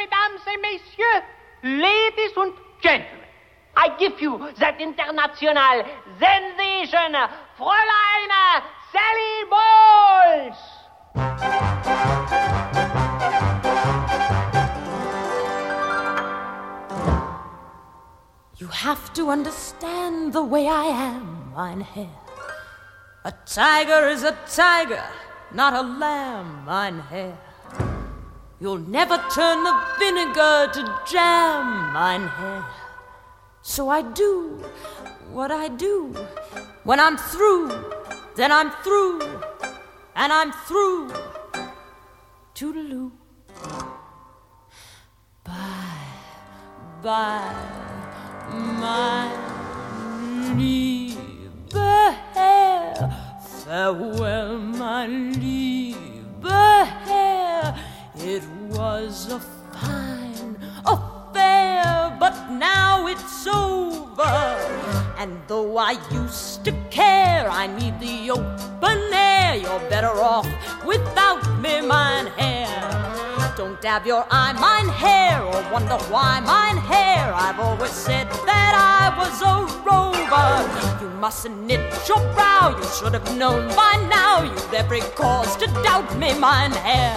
mesdames et messieurs, ladies and gentlemen, I give you that international sensation, Fräulein Sally Bowles. You have to understand the way I am, mein Herr. A tiger is a tiger, not a lamb, mein Herr. You'll never turn the vinegar to jam, mein Herr. So I do what I do. When I'm through, then I'm through, and I'm through. Toodaloo. Bye, bye, mein lieber Herr. Farewell, mein lieber Herr. It was a fine affair, but now it's over. And though I used to care, I need the open air. You're better off without me, mein Herr. Don't dab your eye, mein Herr, or wonder why, mein Herr. I've always said that I was a rover. You mustn't knit your brow, you should have known by now. You've every cause to doubt me, mein Herr.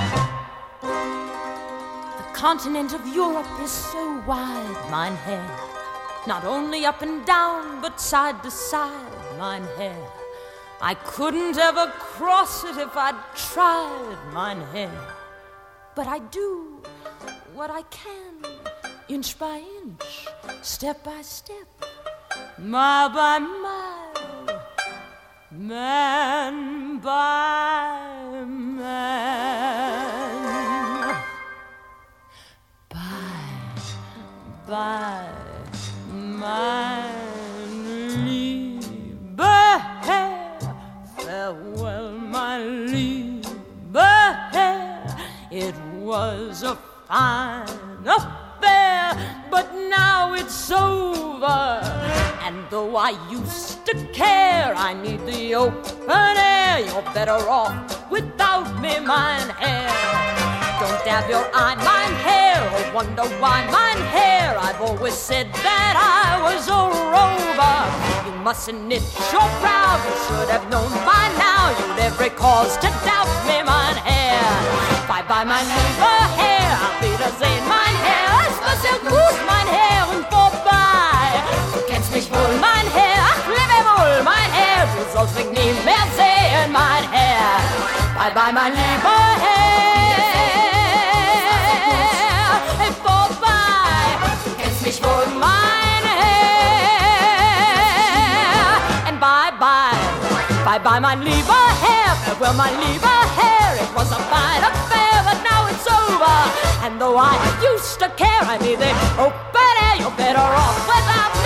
The continent of Europe is so wide, mein Herr. Not only up and down, but side to side, mein Herr. I couldn't ever cross it if I'd tried, mein Herr. But I do what I can, inch by inch, step by step, mile by mile, man by man. Bye, mein lieber Herr. Farewell, mein lieber Herr. It was a fine affair, but now it's over. And though I used to care, I need the open air. You're better off without me, mein Herr. Don't dab your eye, mein Herr, or wonder why, mein Herr. I've always said that I was a rover. You mustn't knit your brow, you should have known by now. You'd every cause to doubt me, mein Herr. Bye-bye, mein lieber Herr, auf Wiedersehen, mein Herr. Es war sehr gut, mein Herr, und vorbei. Du kennst mich wohl, mein Herr, ach, lebe wohl, mein Herr. Du sollst mich nie mehr sehen, mein Herr. Bye-bye, mein lieber Herr. Mich wohl, mein Herr. And bye-bye, bye-bye, mein lieber Herr. Farewell, mein lieber Herr. It was a fine affair, but now it's over. And though I used to care, I need the open air. You're better off without